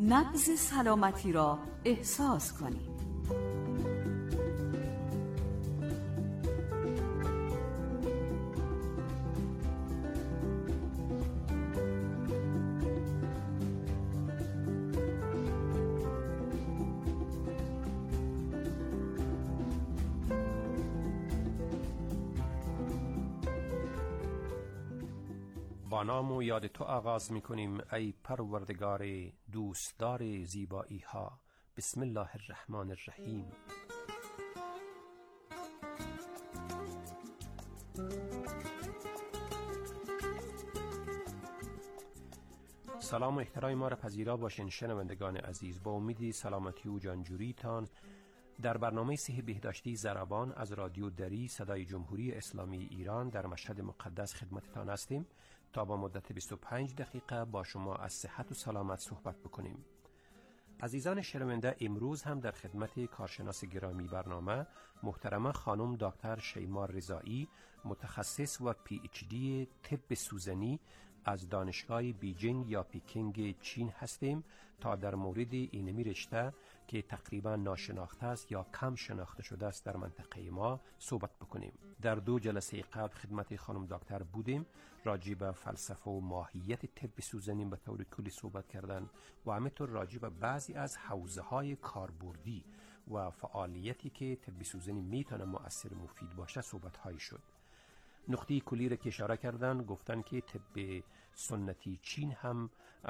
نبض سلامتی را احساس کنید. با نام و یاد تو آغاز می کنیم ای پروردگار دوستدار زیبایی ها. بسم الله الرحمن الرحیم. سلام و احترام ما را پذیرا باشین شنوندگان عزیز. با امیدی سلامتی و جانجوریتان در برنامه صحی بهداشتی ضربان از رادیو دری صدای جمهوری اسلامی ایران در مشهد مقدس خدمتتان هستیم تا با مدت 25 دقیقه با شما از صحت و سلامت صحبت بکنیم. عزیزان شنونده، امروز هم در خدمت کارشناس گرامی برنامه محترمه خانم دکتر شیما رضایی، متخصص و PhD طب سوزنی از دانشگاه بیجینگ یا پیکینگ چین هستیم تا در مورد اینمی رشته که تقریبا ناشناخته است یا کم شناخته شده است در منطقه ما صحبت بکنیم. در 2 جلسه قبل خدمت خانم دکتر بودیم، راجع به فلسفه و ماهیت طب سوزنی به طور کلی صحبت کردن و همینطور راجع به بعضی از حوزه های کاربردی و فعالیتی که طب سوزنی میتونه مؤثر مفید باشه صحبت های شد. نقطه کلی را که اشاره کردن، گفتن که طب سنتی چین هم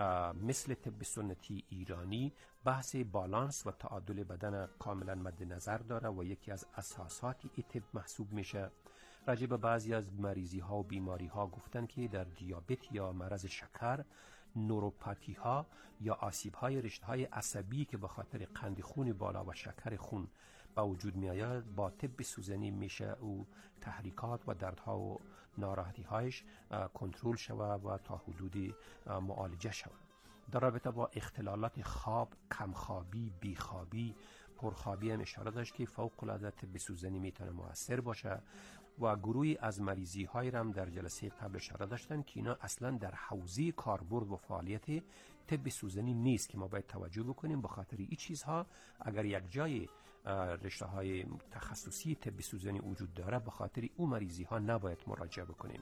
مثل طب سنتی ایرانی بحث بالانس و تعادل بدن کاملا مد نظر داره و یکی از اساسات این طب محسوب میشه. راجع به بعضی از مریضی ها و بیماری ها گفتن که در دیابت یا مرض شکر، نوروپاتی ها یا آسیب های رشته های عصبی که به خاطر قند خون بالا و شکر خون به وجود می آید با طب سوزنی میشه او تحریکات و دردها و ناراحتی هایش کنترل شود و تا حدودی معالجه شود. در رابطه با اختلالات خواب، کمخوابی، بیخوابی، پرخوابی هم اشاره داشت که فوق العاده طب سوزنی میتونه مؤثر باشه و گروهی از مریضی های هم در جلسه قبل اشاره داشتن که اینا اصلا در حوزه کاربرد و فعالیت طب سوزنی نیست که ما باید توجه بکنیم. به خاطر این چیزها اگر یک جای رشته های تخصصی طب سوزنی وجود داره، به خاطر اون مریضی ها نباید مراجعه بکنیم.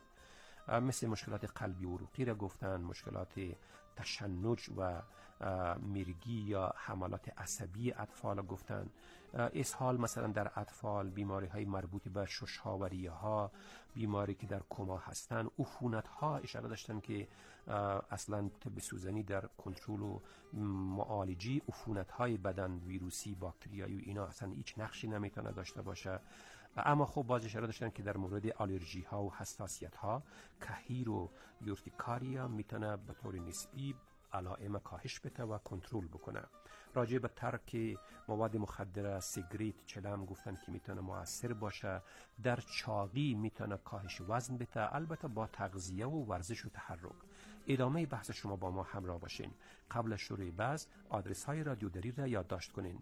مثل مشکلات قلبی و عروقی را گفتن، مشکلات تشنج و میرگی یا حملات عصبی اطفال گفتن، اسهال مثلا در اطفال، بیماری های مربوط به ششها و ریه ها، بیماری که در کما هستن، عفونت ها اشاره داشتن که اصلا طب سوزنی در کنترل و معالجه عفونت های بدن، ویروسی، باکتریایی و اینا اصلا هیچ نقشی نمیتونه داشته باشه. اما خب باز اشاره داشتن که در مورد آلرژی ها و حساسیت ها، کهیر و یورتیکاریا میتونه به طور نسبی علائم کاهش بده و کنترل بکنه. راجع به ترک مواد مخدر، سیگریت، چلم گفتن که میتونه مؤثر باشه. در چاقی میتونه کاهش وزن بده، البته با تغذیه و ورزش و تحرک. ادامه بحث شما با ما همراه باشین. قبل شروع بحث آدرس های رادیو دری را یادداشت کنین: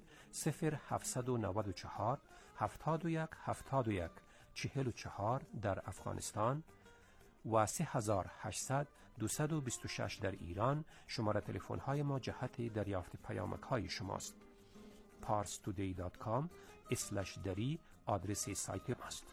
0794 71 71 44 در افغانستان و 3800 226 در ایران. شماره تلفن های ما جهت دریافت پیامک های شماست. parstoday.com/dari آدرس سایت ماست.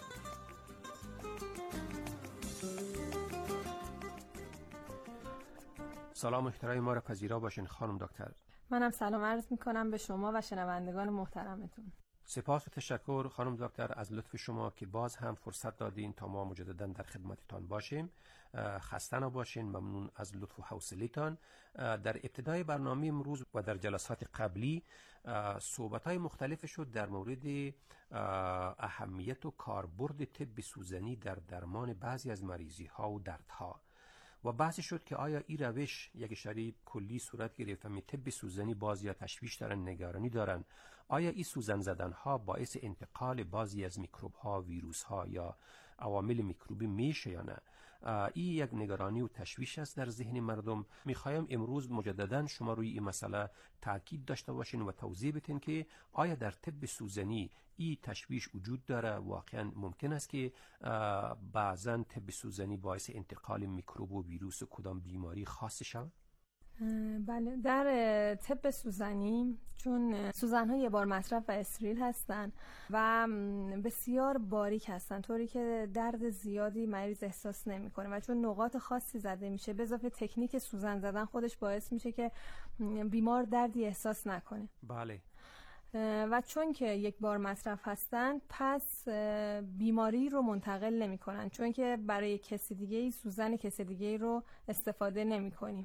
سلام و احترام ما را پذیرا باشین خانم دکتر. منم سلام عرض میکنم به شما و شنوندگان محترمتون. سپاس و تشکر خانم دکتر از لطف شما که باز هم فرصت دادین تا ما مجددا در خدمتتان باشیم. خسته نباشین. ممنون از لطف و حوصله‌تان. در ابتدای برنامه امروز و در جلسات قبلی صحبت‌های مختلف شد در مورد اهمیت و کاربرد طب سوزنی در درمان بعضی از مریضی‌ها و دردها و بحث شد که آیا این روش یک اشاره کلی صورت گرفت و طب سوزنی باز یا تشویش دارن، نگرانی دارن، آیا این سوزن زدن ها باعث انتقال بعضی از میکروب ها، ویروس ها یا عوامل میکروبی میشه یا نه؟ این یک نگرانی و تشویش است در ذهن مردم. میخوایم امروز مجددا شما روی این مسئله تاکید داشته باشین و توضیح بدین که آیا در طب سوزنی این تشویش وجود داره؟ واقعا ممکن است که بعضا طب سوزنی باعث انتقال میکروب و ویروس و کدام بیماری خاص شود؟ بله، در طب سوزنی چون سوزن‌ها یه بار مصرف و استریل هستن و بسیار باریک هستن، طوری که درد زیادی مریض احساس نمی‌کنه و چون نقاط خاصی زده میشه، به اضافه تکنیک سوزن زدن خودش باعث میشه که بیمار دردی احساس نکنه. بله. و چون که یک بار مصرف هستن، پس بیماری رو منتقل نمی‌کنن، چون که برای کسی دیگه‌ای سوزن کسی دیگه‌ای رو استفاده نمی‌کنیم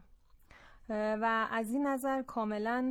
و از این نظر کاملا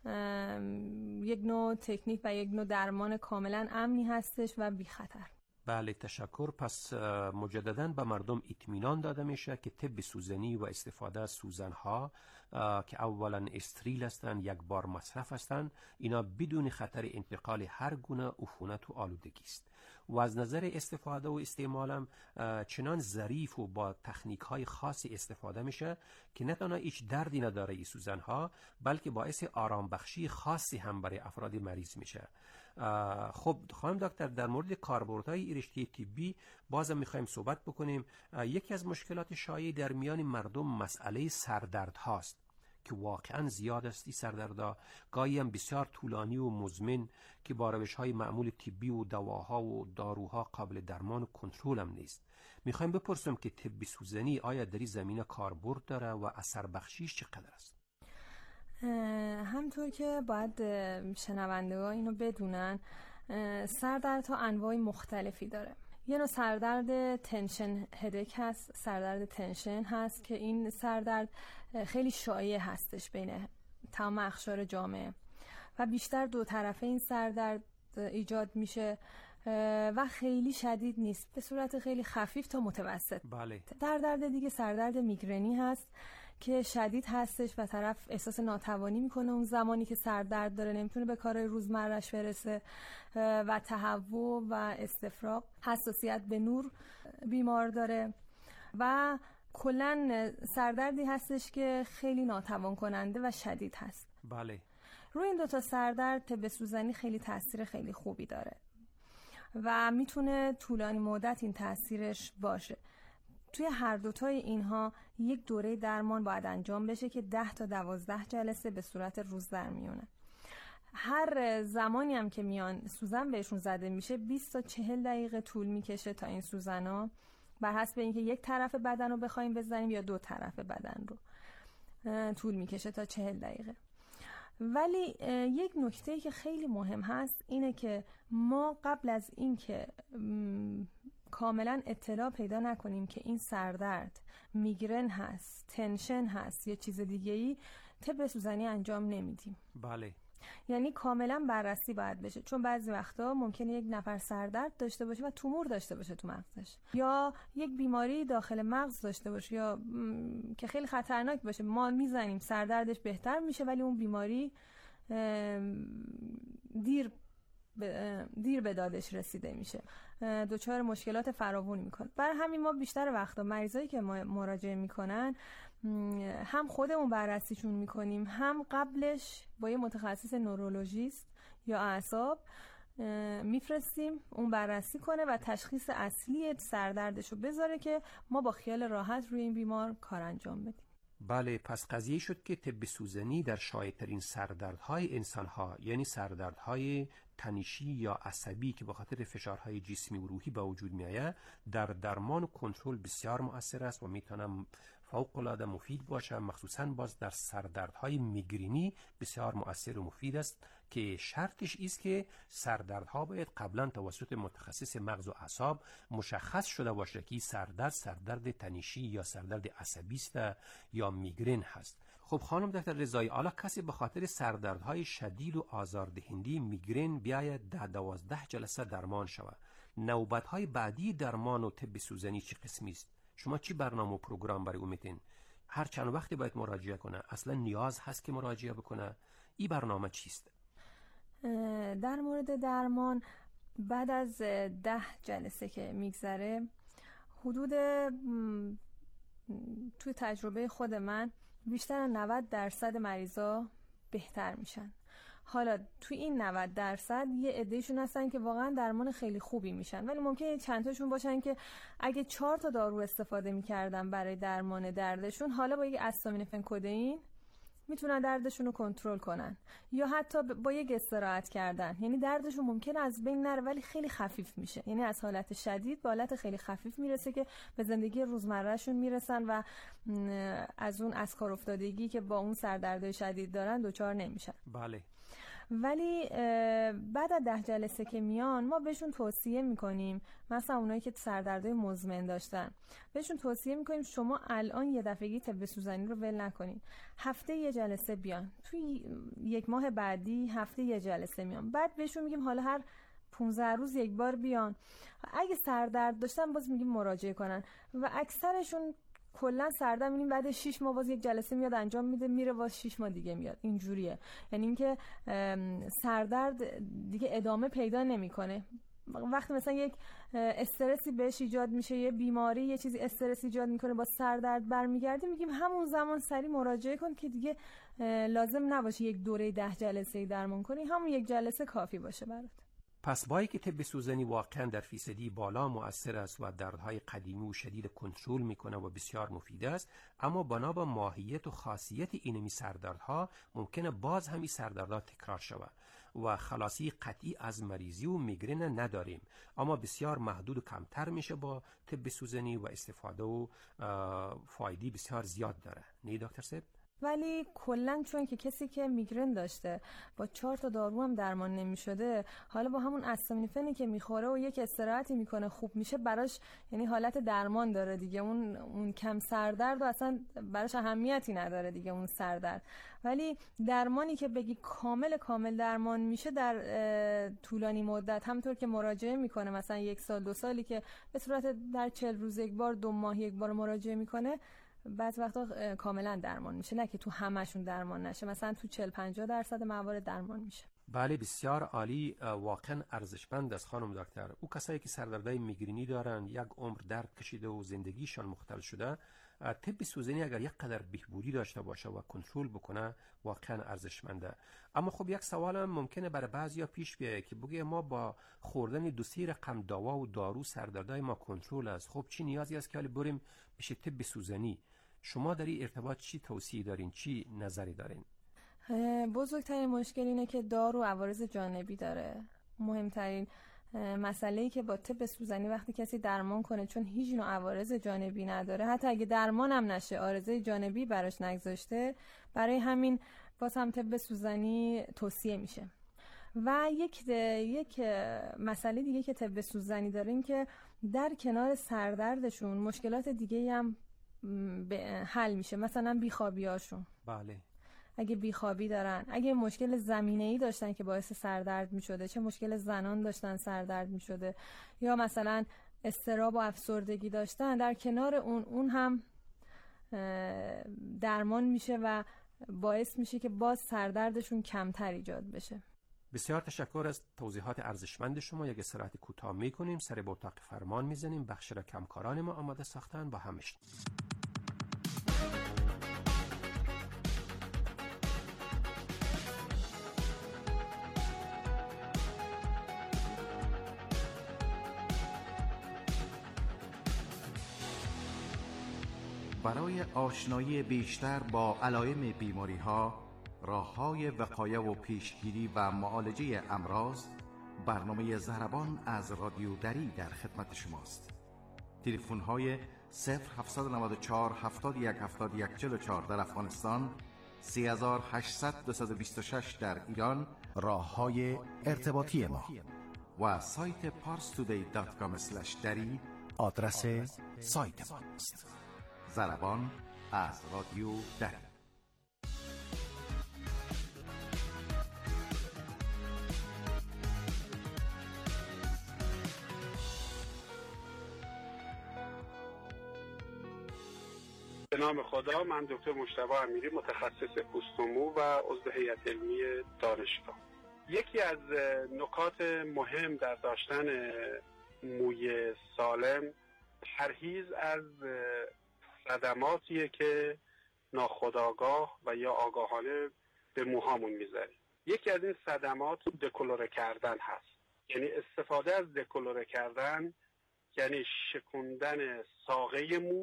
یک نوع تکنیک و یک نوع درمان کاملا امنی هستش و بی خطر. بله، تشکر. پس مجدداً به مردم اطمینان داده میشه که طب سوزنی و استفاده از سوزن‌ها که اولا استریل هستند، یک بار مصرف هستند، اینا بدون خطر انتقال هر گونه عفونت و آلودگی است و از نظر استفاده و استعمالم چنان ظریف و با تکنیک‌های خاصی استفاده میشه که نه تنها هیچ دردی نداره این سوزن‌ها، بلکه باعث آرام بخشی خاصی هم برای افراد مریض میشه. خب خانم دکتر، در مورد کاربردهای رشته طبی بازم میخوایم صحبت بکنیم. یکی از مشکلات شایع در میان مردم مسئله سردرد هاست که واقعا زیاد است. این سردردها گاهی هم بسیار طولانی و مزمن که با روش‌های معمول طبی و دواها و داروها قابل درمان و کنترل هم نیست. میخوایم بپرسیم که طب سوزنی آیا در این زمینه کاربرد داره و اثر بخشیش چقدر است؟ همطور که باید شنوندگان اینو بدونن، سردردها انواع مختلفی داره. یه نوع سردرد تنشن هدک هست، سردرد تنشن هست که این سردرد خیلی شایع هستش بین تمام اقشار جامعه و بیشتر دو طرفه این سردرد ایجاد میشه و خیلی شدید نیست، به صورت خیلی خفیف تا متوسط. بله. سردرد دیگه سردرد میگرنی هست که شدید هستش و طرف احساس ناتوانی میکنه اون زمانی که سردرد داره، نمیتونه به کارهای روزمره‌اش برسه و تهوع و استفراغ، حساسیت به نور بیمار داره و کلاً سردردی هستش که خیلی ناتوان کننده و شدید هست. بله. روی این دوتا سردرد طب سوزنی خیلی تاثیر خیلی خوبی داره و میتونه طولانی مدت این تاثیرش باشه. توی هر دوتای اینها یک دوره درمان باید انجام بشه که 10 تا 12 جلسه به صورت روز در میونه. هر زمانی هم که میان سوزن بهشون زده میشه 20 تا 40 دقیقه طول میکشه تا این سوزنا، بر حسب اینکه یک طرف بدن رو بخوایم بزنیم یا دو طرف بدن رو، طول میکشه تا 40 دقیقه. ولی یک نکته‌ای که خیلی مهم هست اینه که ما قبل از اینکه کاملا اطلاع پیدا نکنیم که این سردرد میگرن هست، تنشن هست یا چیز دیگه‌ای، طب سوزنی انجام نمیدیم. بله. یعنی کاملا بررسی باید بشه، چون بعضی وقتا ممکنه یک نفر سردرد داشته باشه و تومور داشته باشه تو مغزش، یا یک بیماری داخل مغز داشته باشه یا که خیلی خطرناک باشه. ما میزنیم سردردش بهتر میشه ولی اون بیماری دیر به دادش رسیده میشه، دچار مشکلات فراوانی میکنه. برای همین ما بیشتر وقتا مریضایی که ما مراجعه میکنن هم خودمون بررسیشون میکنیم، هم قبلش با یه متخصص نورولوژیست یا اعصاب میفرستیم اون بررسی کنه و تشخیص اصلی سردردشو بذاره که ما با خیال راحت روی این بیمار کار انجام بدیم. بله، پس قضیه شد که طب سوزنی در شایع‌ترین سردردهای انسان‌ها، یعنی سردردهای تنشی یا عصبی که به خاطر فشارهای جسمی و روحی به وجود میآید، در درمان و کنترل بسیار مؤثر است و میتونه فوق‌العاده مفید باشه. مخصوصاً باز در سردردهای میگرینی بسیار مؤثر و مفید است که شرطش است که سردردها باید قبلا توسط متخصص مغز و اعصاب مشخص شده باشه که سردرد تنشی یا سردرد عصبی است یا میگرن هست. خب خانم دکتر رضایی، حالا کسی به خاطر سردردهای شدید و آزاردهنده میگرن بیاید 10-12 جلسه درمان شود، نوبت‌های بعدی درمان و طب سوزنی چه قسمی است؟ شما چی برنامه و پروگرام برای میتین؟ هر چند وقتی باید مراجعه کنه؟ اصلا نیاز هست که مراجعه بکنه؟ این برنامه چیست؟ در مورد درمان بعد از 10 جلسه که میگذره، حدود توی تجربه خود من بیشتر 90% مریضا بهتر میشن. حالا توی این 90% یه عدهشون هستن که واقعا درمان خیلی خوبی میشن، ولی ممکنه چند تاشون باشن که اگه 4 تا دارو استفاده میکردن برای درمان دردشون، حالا با یک استامینوفن کدئین میتونن دردشون رو کنترل کنن، یا حتی با یک استراحت کردن، یعنی دردشون ممکنه از بین نره ولی خیلی خفیف میشه، یعنی از حالت شدید به حالت خیلی خفیف میرسه که به زندگی روزمرهشون میرسن و از اون از کار افتادگی که با اون سردردهای شدید دارن دچار نمیشن. بله. ولی بعد از 10 جلسه که میان ما بهشون توصیه میکنیم، مثلا اونایی که سردردهای مزمن داشتن بهشون توصیه میکنیم شما الان یه دفعگی طب سوزنی رو ول نکنین، هفته یه جلسه بیان، توی 1 ماه بعدی هفته یه جلسه میان، بعد بهشون میگیم حالا هر 15 روز 1 بار بیان. اگه سردرد داشتن باز میگیم مراجعه کنن و اکثرشون کلا سردرد میبینیم بعد 6 ماه باز 1 جلسه میاد انجام میده، میره باز 6 ماه دیگه میاد. اینجوریه، یعنی اینکه سردرد دیگه ادامه پیدا نمیکنه. وقتی مثلا یک استرسی بهش ایجاد میشه، یه بیماری یه چیزی استرس ایجاد میکنه با سردرد برمیگردی، میگیم همون زمان سریع مراجعه کن که دیگه لازم نباشه یک دوره 10 جلسه‌ای درمان کنی، همون 1 جلسه کافی باشه برات. پس با اینکه طب سوزنی واقعا در فیصدی بالا مؤثر است و دردهای قدیمی و شدید کنترل میکنه و بسیار مفید است، اما بنا به ماهیت و خاصیت اینمی سردردها ممکنه باز همی سردردها تکرار شود و خلاصی قطعی از مریضی و میگرن نداریم، اما بسیار محدود و کمتر میشه با طب سوزنی و استفاده و فایده بسیار زیاد داره. نه دکتر صاحب؟ ولی کلا چون که کسی که میگرن داشته با 4 تا دارو هم درمان نمیشده، حالا با همون استامینوفنی که میخوره و یک استراحتی میکنه خوب میشه، براش یعنی حالت درمان داره دیگه، اون کم سردرد و اصلا براش اهمیتی نداره دیگه اون سردرد. ولی درمانی که بگی کامل درمان میشه در طولانی مدت، همونطور که مراجعه میکنه مثلا 1 سال 2 سالی که به صورت در 40 روز 1 بار 2 ماه 1 بار مراجعه میکنه، بعض وقتا کاملا درمان میشه، نه که تو همشون درمان نشه، مثلا تو 40-50% موارد درمان میشه. بله بسیار عالی، واقعا ارزشمند است خانم دکتر. او کسایی که سردردهای میگرینی دارن، 1 عمر درد کشیده و زندگیشان مختل شده، طب سوزنی اگر یک قدر بهبودی داشته باشه و کنترل بکنه واقعا ارزشمنده. اما خب یک سوال هم ممکنه برای بعضیا پیش بیاد که بگه ما با خوردن 2-3 رقم دوا و دارو سردردهای ما کنترل است، خب چی نیازی است که حالا بریم پیش طب سوزنی؟ شما در این ارتباط چی توصیه دارین، چی نظری دارین؟ بزرگترین مشکل اینه که دارو عوارض جانبی داره. مهمترین مسئله‌ای که با طب سوزنی وقتی کسی درمان کنه، چون هیچ نوع عوارض جانبی نداره، حتی اگه درمان هم نشه عارضه جانبی براش نگذاشته، برای همین باز هم طب سوزنی توصیه میشه. و یک مسئله دیگه که طب سوزنی داره این که در کنار سردردشون مشکلات دیگه هم حل میشه، مثلا بیخوابیاشون. بله. اگه بیخوابی دارن، اگه مشکل زمینه‌ای داشتن که باعث سردرد میشده، چه مشکل زنان داشتن سردرد میشده، یا مثلا اضطراب و افسردگی داشتن، در کنار اون هم درمان میشه و باعث میشه که باز سردردشون کمتر ایجاد بشه. بسیار تشکر از توضیحات ارزشمند شما. یک استراحت کوتاه میکنیم، سر به اتاق فرمان میزنیم، بخش را کمکاران ما آماده ساختن، با هم میشیم. برای آشنایی بیشتر با علائم بیماری‌ها، راه‌های وقایه و پیشگیری و معالجه امراض، برنامه ضربان از رادیو دری در خدمت شماست. تلفن‌های 0794 71 71 44 در افغانستان، 3800 226 در ایران، راه‌های ارتباطی ما و سایت parstoday.com/dari آدرس سایت ماست. ضربان از رادیو دری. به نام خدا، من دکتر مجتبی امیری، متخصص پوست و مو و عضو هیئت علمی دانشگاه. یکی از نکات مهم در داشتن موی سالم پرهیز از صدماتیه که ناخودآگاه و یا آگاهانه به موهامون میذاریم. یکی از این صدمات دکولوره کردن هست. یعنی استفاده از دکولوره کردن یعنی شکوندن ساقه مو،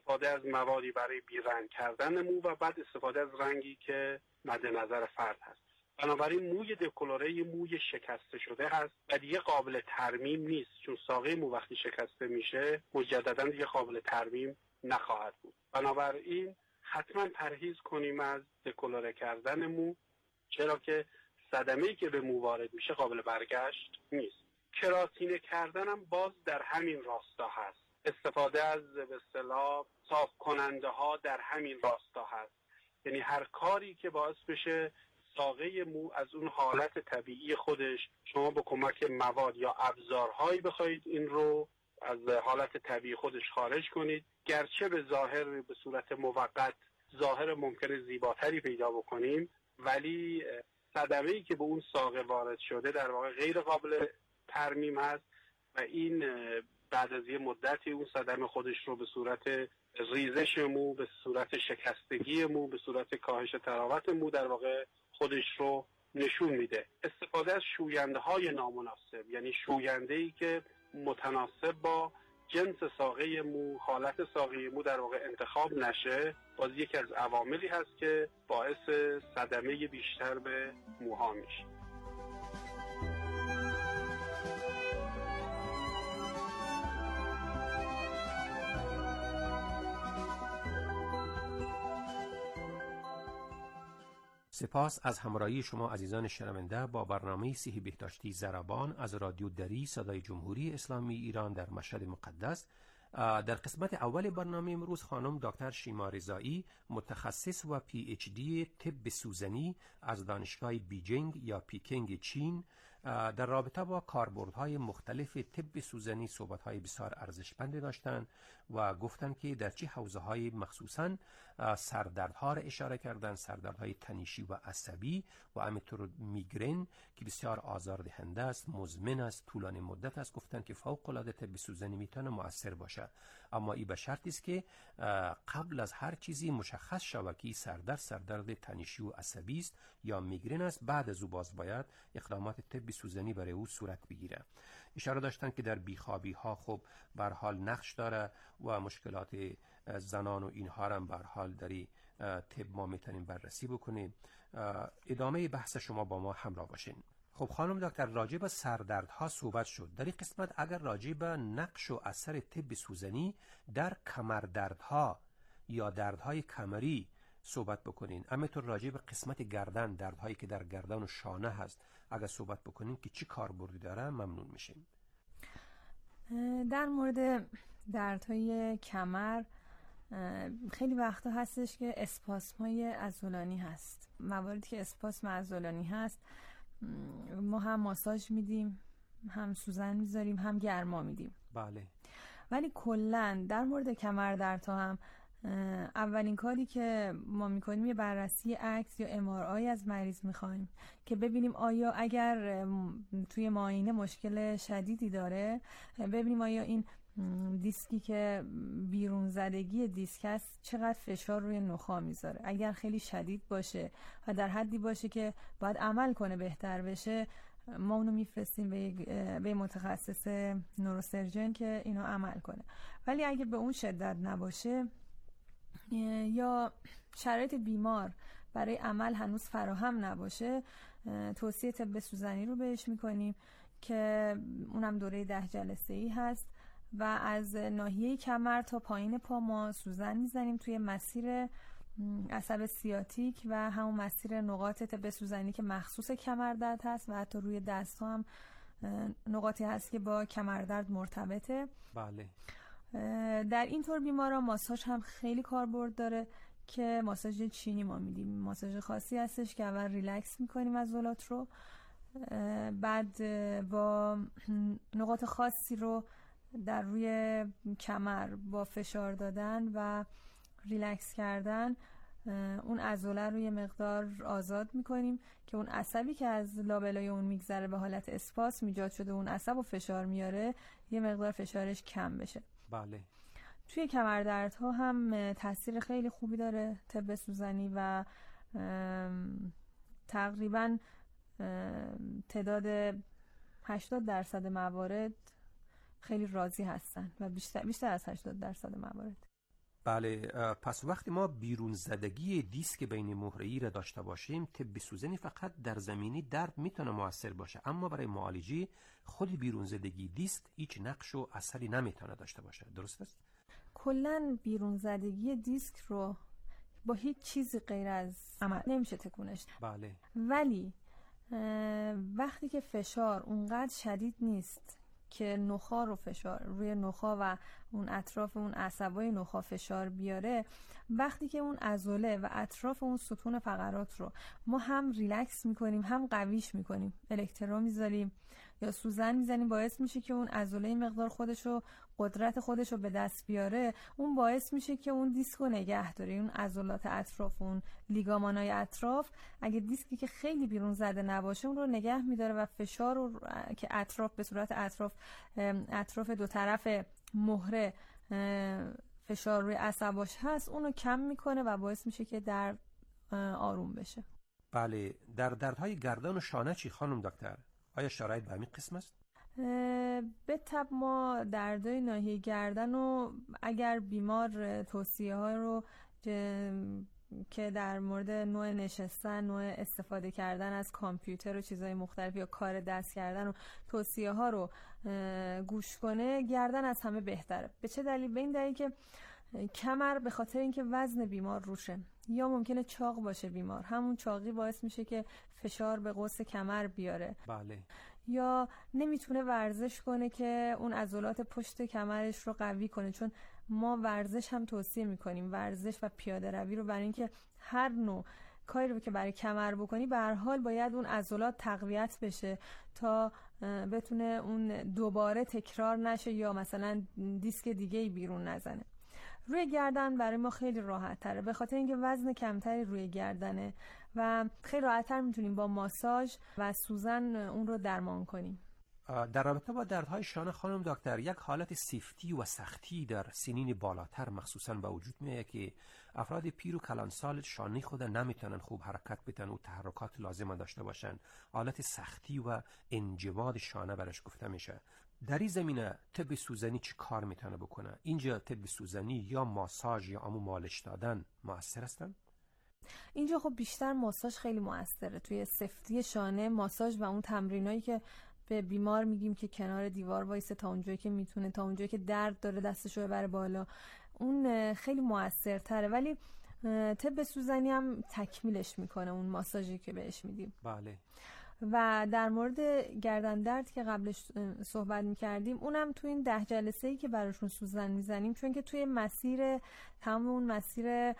استفاده از موادی برای بیرنگ کردن مو و بعد استفاده از رنگی که مد نظر فرد هست. بنابراین موی دکلره موی شکسته شده هست و دیگه قابل ترمیم نیست، چون ساقه مو وقتی شکسته میشه مجددا دیگه قابل ترمیم نخواهد بود. بنابراین حتما پرهیز کنیم از دکلره کردن مو، چرا که صدمه‌ای که به مو وارد میشه قابل برگشت نیست. کراتینه کردن هم باز در همین راستا هست. استفاده از به اصطلاح صاف کننده ها در همین راستا هست. یعنی هر کاری که باعث بشه ساقه مو از اون حالت طبیعی خودش، شما با کمک مواد یا ابزارهایی بخواید این رو از حالت طبیعی خودش خارج کنید، گرچه به ظاهر به صورت موقت ظاهر ممکنه زیباتری پیدا بکنیم، ولی صدمه‌ای که به اون ساقه وارد شده در واقع غیر قابل ترمیم هست و این بعد از یه مدتی اون صدمه خودش رو به صورت ریزش مو، به صورت شکستگی مو، به صورت کاهش تراوت مو در واقع خودش رو نشون میده. استفاده از شوینده های نامناسب، یعنی شوینده‌ای که متناسب با جنس ساقه مو، حالت ساقه مو در واقع انتخاب نشه، باز یکی از عواملی هست که باعث صدمه بیشتر به موها میشه. سپاس از همراهی شما عزیزان شنونده با برنامه صحی بهداشتی ضربان از رادیو دری صدای جمهوری اسلامی ایران در مشهد مقدس. در قسمت اول برنامه امروز خانم دکتر شیما رضایی، متخصص و پی اچ دی طب سوزنی از دانشگاه بیجینگ یا پیکینگ چین، در رابطه با کاربردهای مختلف طب سوزنی صحبت‌های بسیار ارزشمند داشتند و گفتند که در چه حوزه‌های مخصوصاً سردردها را اشاره کردند، سردردهای تنشی و عصبی و همینطور میگرن که بسیار آزاردهنده است، مزمن است، طولانی مدت است. گفتند که فوق‌العاده طب سوزنی میتونه مؤثر باشه، اما این به شرطی است که قبل از هر چیزی مشخص شود که سردرد تنشی و عصبی است یا میگرن است. بعد از او باز باید اقدامات طب سوزنی برای او صورت بگیره. اشاره داشتن که در بیخوابی ها خب به هر حال نقش داره و مشکلات زنان و اینها هم به هر حال در طب ما میتونیم بررسی بکنیم. ادامه بحث شما با ما همراه باشین. خب خانم دکتر، راجع به سردردها صحبت شد. در این قسمت اگر راجع به نقش و اثر طب سوزنی در کمردردها یا دردهای کمری صحبت بکنین، همینطور راجع به قسمت گردن، دردهایی که در گردن و شانه هست اگر صحبت بکنین که چی کاربردی داره، ممنون میشیم. در مورد دردهای کمر خیلی وقتا هستش که اسپاسم‌های عضلانی هست. مواردی که اسپاسم عضلانی هست ما هم ماساژ میدیم، هم سوزن میذاریم، هم گرما میدیم. بله. ولی کلاً در مورد کمردردها هم اولین کاری که ما میکنیم یه بررسی عکس یا MRI از مریض میخوایم که ببینیم آیا اگر توی معاینه مشکل شدیدی داره، ببینیم آیا این دیسکی که بیرون زدگی دیسک است چقدر فشار روی نخاع میذاره. اگر خیلی شدید باشه و در حدی باشه که باید عمل کنه بهتر بشه، ما اونو میفرستیم به متخصص نوروسرجن که اینو عمل کنه. ولی اگه به اون شدت نباشه یا شرایط بیمار برای عمل هنوز فراهم نباشه، توصیه طب سوزنی رو بهش میکنیم که اونم دوره 10 جلسه‌ای هست و از ناحیه کمر تا پایین پا ما سوزن میزنیم توی مسیر عصب سیاتیک و همون مسیر نقاط طب سوزنی که مخصوص کمردرد هست و حتی روی دست ها هم نقاطی هست که با کمردرد مرتبطه. بله. در این طور بیماران ماساژ هم خیلی کاربرد داره که ماساژ چینی ما میدیم. ماساژ خاصی هستش که اول ریلکس میکنیم عضلات رو، بعد با نقاط خاصی رو در روی کمر با فشار دادن و ریلکس کردن اون عضله رو یه مقدار آزاد میکنیم که اون عصبی که از لابلای اون میگذره به حالت اسپاسم ایجاد شده، اون عصب و فشار میاره، یه مقدار فشارش کم بشه. بله. توی کمردردها هم تاثیر خیلی خوبی داره طب سوزنی و تقریبا تعداد 80% موارد خیلی راضی هستن و بیشتر از 80% موارد. بله، پس وقتی ما بیرون زدگی دیسک بین مهره‌ای را داشته باشیم، طب سوزنی فقط در زمینه درد میتونه موثر باشه، اما برای معالجه خود بیرون زدگی دیسک هیچ نقش و اثری نمیتونه داشته باشه. درست است؟ کلاً بیرون زدگی دیسک رو با هیچ چیزی غیر از عمل نمیشه تکونش. بله. ولی وقتی که فشار اونقدر شدید نیست که نخاع رو فشار روی نخاع و اون اطراف اون عصبای نخاع فشار بیاره، وقتی که اون عضله و اطراف اون ستون فقرات رو ما هم ریلکس میکنیم هم قویش میکنیم، الکترو میذاریم یا سوزن میزنیم، باعث میشه که اون عضله مقدار خودشو قدرت خودشو به دست بیاره، اون باعث میشه که اون دیسک رو نگه داره. اون عضلات اطراف، اون لیگامانای اطراف، اگه دیسکی که خیلی بیرون زده نباشه اون رو نگه میداره و فشار رو که اطراف به صورت اطراف دو طرف مهره فشار روی عصباش هست اون رو کم میکنه و باعث میشه که درد آروم بشه. بله. در دردهای گردن و شانه چی خانم دکتر؟ آیا شرایط به همین قسم است؟ به طب ما دردهای ناحیه گردن و اگر بیمار توصیه ها رو که در مورد نوع نشستن، نوع استفاده کردن از کامپیوتر و چیزهای مختلف یا کار دست کردن و توصیه ها رو گوش کنه، گردن از همه بهتره. به چه دلیل؟ به این دلیل که کمر به خاطر اینکه وزن بیمار روشه یا ممکنه چاق باشه بیمار، همون چاقی باعث میشه که فشار به قوس کمر بیاره. بله. یا نمیتونه ورزش کنه که اون عضلات پشت کمرش رو قوی کنه، چون ما ورزش هم توصیه میکنیم، ورزش و پیاده روی رو، برای اینکه هر نوع کاری رو که برای کمر بکنی به هر حال باید اون عضلات تقویت بشه تا بتونه اون دوباره تکرار نشه یا مثلا دیسک دیگه‌ای بیرون نزنه. روی گردن برای ما خیلی راحت تره به خاطر اینکه وزن کمتری روی گردنه و خیلی راحت تر میتونیم با ماساژ و سوزن اون رو درمان کنیم. در رابطه با دردهای شانه خانم دکتر، یک حالت سیفتی و سختی در سنین بالاتر مخصوصا به وجود میاد که افراد پیر و کلانسال شانه خود نمیتونن خوب حرکت بدن و تحرکات لازم داشته باشن. حالت سختی و انجماد شانه برش گفته میشه. در این زمینه طب سوزنی چی کار میتونه بکنه؟ اینجا طب سوزنی یا ماساژ یا مالش دادن موثر هستن؟ اینجا خب بیشتر ماساژ خیلی موثره توی سفتی شانه. ماساژ و اون تمرینایی که به بیمار میگیم که کنار دیوار وایسه تا اونجایی که میتونه، تا اونجایی که درد داره دستشو ببره بالا، اون خیلی موثرتره. ولی طب سوزنی هم تکمیلش میکنه اون ماساژی که بهش میدیم. بله. و در مورد گردن درد که قبلش صحبت میکردیم، اونم تو این 10 جلسه‌ای که براشون سوزن میزنیم، چون که توی مسیر تمام اون مسیر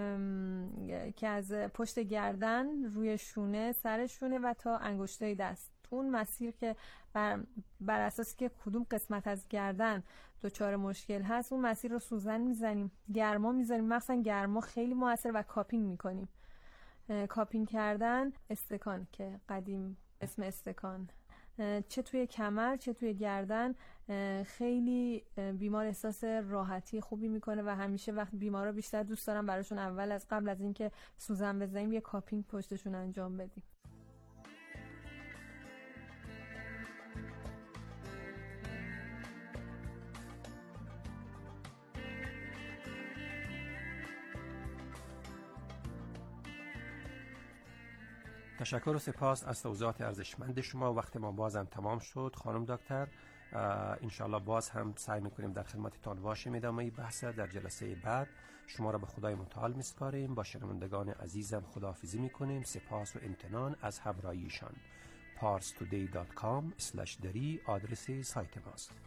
که از پشت گردن روی شونه، سر شونه و تا انگشتای دست، اون مسیر که بر اساسی که کدوم قسمت از گردن دچار مشکل هست اون مسیر رو سوزن میزنیم، گرما میزنیم، مثلا گرما خیلی موثر و کاپینگ میکنیم. کاپینگ کردن، استکان که قدیم اسم استکان، چه توی کمر چه توی گردن خیلی بیمار احساس راحتی خوبی میکنه و همیشه وقت بیمارا بیشتر دوست دارن براشون قبل از اینکه سوزن بزنیم یه کاپینگ پشتشون انجام بدیم. تشکر و سپاس از توضیحات ارزشمند شما. وقت ما بازم تمام شد خانم دکتر. انشالله باز هم سعی میکنیم در خدمتتان باشیم. ادامه بحث در جلسه بعد. شما را به خدای متعال میسپاریم. با شنوندگان عزیزم خداحافظی میکنیم. سپاس و امتنان از همراهیشان. parstoday.com/dari آدرس سایت ماست.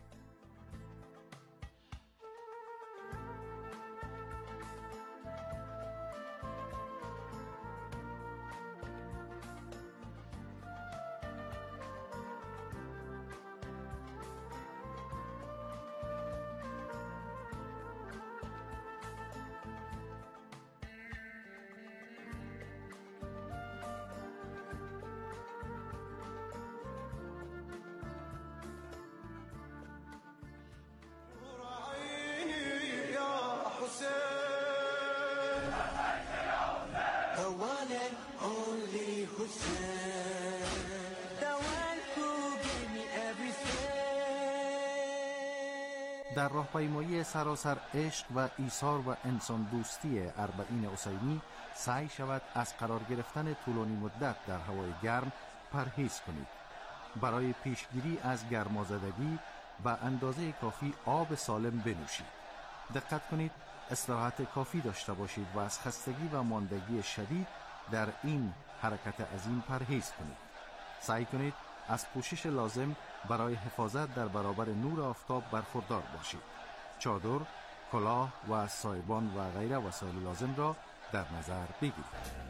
در راهپیمایی سراسر عشق و ایثار و انسان دوستی اربعین حسینی سعی شود از قرار گرفتن طولانی مدت در هوای گرم پرهیز کنید. برای پیشگیری از گرمازدگی و اندازه کافی آب سالم بنوشید. دقت کنید استراحت کافی داشته باشید و از خستگی و ماندگی شدید در این حرکت عظیم پرهیز کنید. سعی کنید از پوشش لازم برای حفاظت در برابر نور آفتاب برخوردار باشید. چادر، کلاه و سایبان و غیره وسایل لازم را در نظر بگیرید.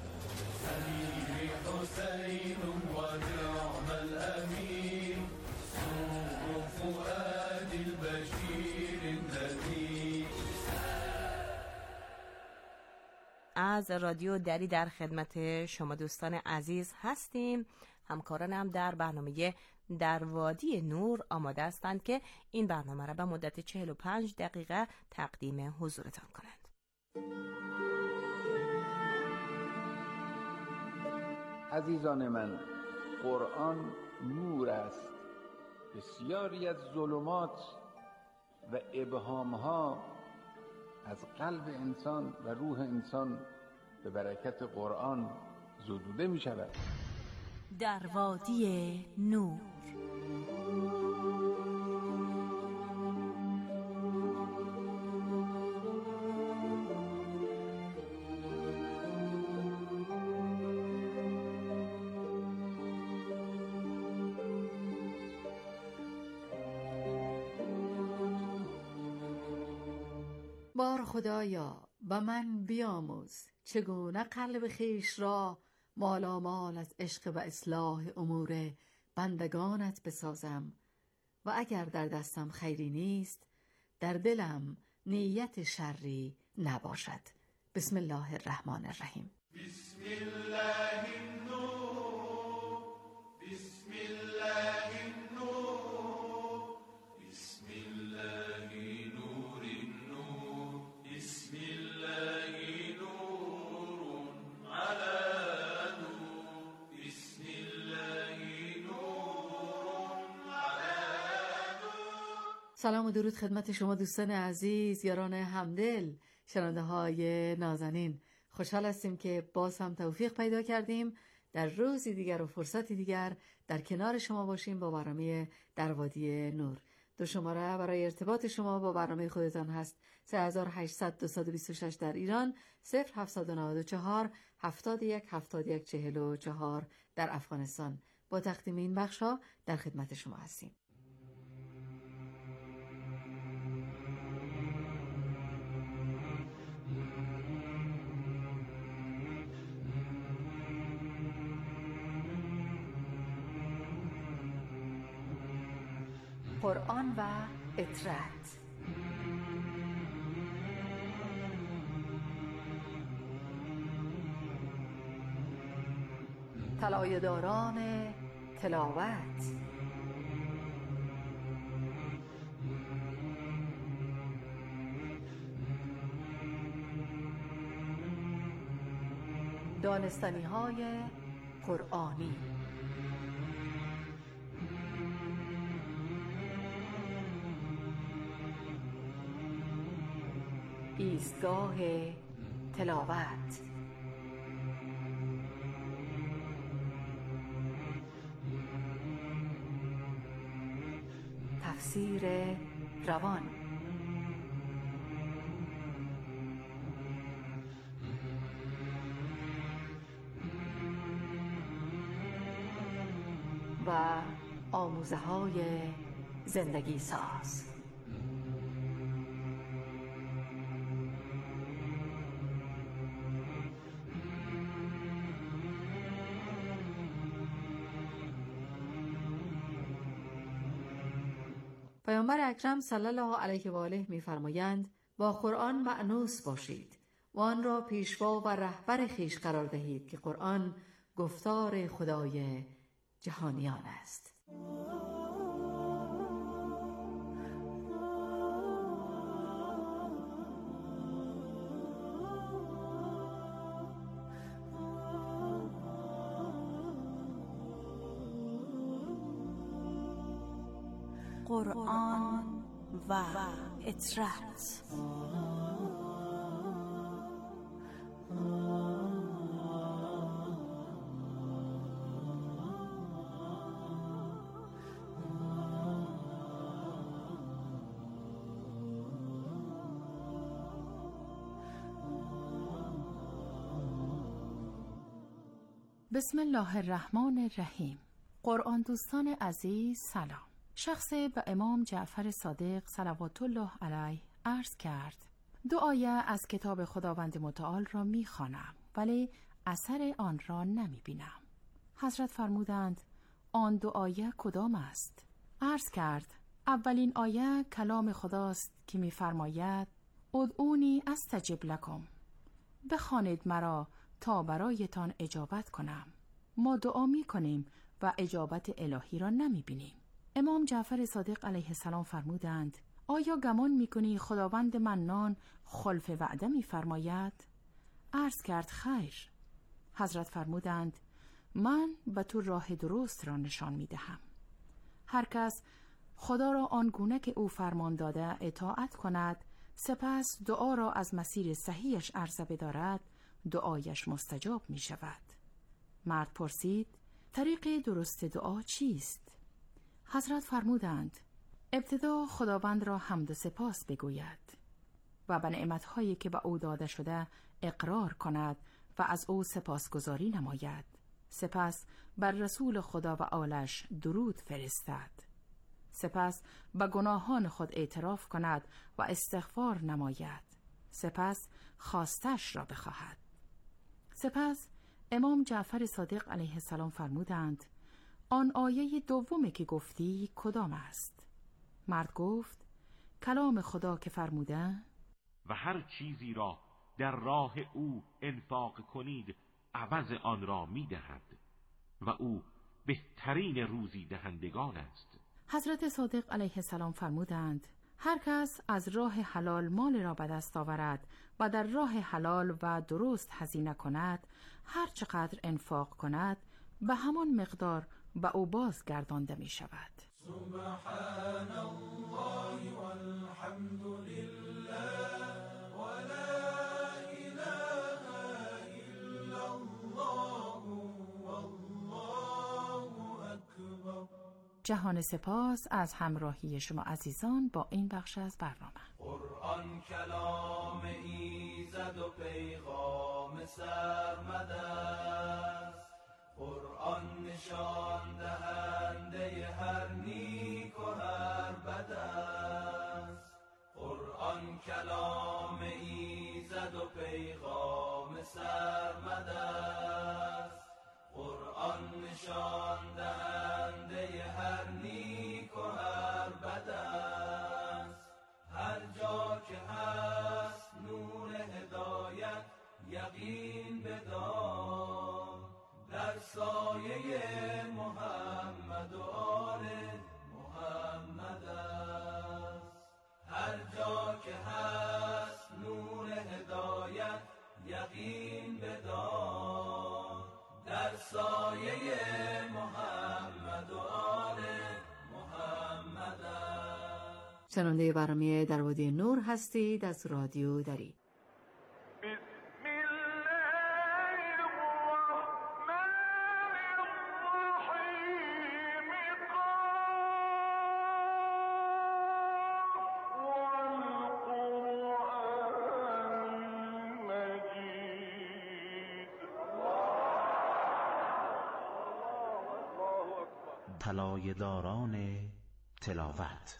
از رادیو دری در خدمت شما دوستان عزیز هستیم. همکارانم در برنامه در وادی نور آماده هستند که این برنامه را به مدت 45 دقیقه تقدیم حضورتان کنند. عزیزان من، قرآن نور است. بسیاری از ظلمات و ابهامها از قلب انسان و روح انسان به برکت قرآن زدوده می شود. در وادی نور. بار خدایا و من بیاموز چگونه قلب خیش را مالامال از عشق و اصلاح امور بندگانت بسازم و اگر در دستم خیری نیست در دلم نیت شری نباشد. بسم الله الرحمن الرحیم. بسم الله النور، بسم الله النور، بسم الله نور النور، بسم الله نور على نور، بسم الله نور على نور. سلام و درود خدمت شما دوستان عزیز، یاران همدل، شنونده های نازنین. خوشحال هستیم که باز هم توفیق پیدا کردیم در روزی دیگر و فرصتی دیگر در کنار شما باشیم با برنامه در وادی نور. دو شماره برای ارتباط شما با برنامه خودتان هست: 3800 226 در ایران، 0794 71 71 44 در افغانستان. با تقدیم این بخش‌ها در خدمت شما هستیم. قرآن و اطرت. طلایه‌داران تلاوت. دانستنی‌های قرآنی. ایستگاه تلاوت. تفسیر روان. و آموزه‌های زندگی ساز. پیامبر اکرم صلی الله علیه و آله می‌فرمایند با قرآن مأنوس باشید و آن را پیشوا و رهبر خویش قرار دهید که قرآن گفتار خدای جهانیان است. قرآن و اطرت. بسم الله الرحمن الرحیم. قرآن دوستان عزیز سلام. شخص به امام جعفر صادق صلوات الله علیه عرض کرد: دو آیه از کتاب خداوند متعال را می‌خوانم ولی اثر آن را نمی‌بینم. حضرت فرمودند: آن دو آیه کدام است؟ عرض کرد: اولین آیه کلام خداست که می‌فرماید: ادعونی استجب لکم، بخوانید مرا تا برایتان اجابت کنم. ما دعا می کنیم و اجابت الهی را نمی بینیم. امام جعفر صادق علیه السلام فرمودند: آیا گمان می کنی خداوند منان خلف وعده می فرماید؟ عرض کرد: خیر. حضرت فرمودند: من به تو راه درست را نشان می دهم. هر کس خدا را آنگونه که او فرمان داده اطاعت کند، سپس دعا را از مسیر صحیحش عرضه بدارد، دعایش مستجاب می شود. مرد پرسید: طریق درست دعا چیست؟ حضرت فرمودند: ابتدا خداوند را حمد و سپاس بگوید و به نعمت‌هایی که به او داده شده اقرار کند و از او سپاسگزاری نماید. سپس بر رسول خدا و آلش درود فرستد. سپس به گناهان خود اعتراف کند و استغفار نماید. سپس خواستش را بخواهد. سپس امام جعفر صادق علیه السلام فرمودند: آن آیه دومی که گفتی کدام است؟ مرد گفت: کلام خدا که فرموده: و هر چیزی را در راه او انفاق کنید عوض آن را می دهد و او بهترین روزی دهندگان است. حضرت صادق علیه السلام فرمودند: هر کس از راه حلال مال را به دست آورد و در راه حلال و درست هزینه کند، هر چقدر انفاق کند به همان مقدار به او بازگردانده می شود. سبحان الله والحمد لله ولا اله الا الله والله اکبر. جهان سپاس از همراهی شما عزیزان با این بخش از برنامه. قرآن کلام ایزد و پیغام سرمد است. قرآن نشان دهنده هر نیک و هر بد است. قرآن کلام ایزد و پیغام سرمد است. قرآن نشان دهنده هر نیک و هر بد است. هر جا که هست نور هدایت یقین بدار. در سایه محمد و آل محمد است. هر جا که هست نور هدایت یقین بدار. در سایه محمد و آل محمد است. شنونده برنامه در وادی نور هستید از رادیو دری. طلایه داران تلاوت.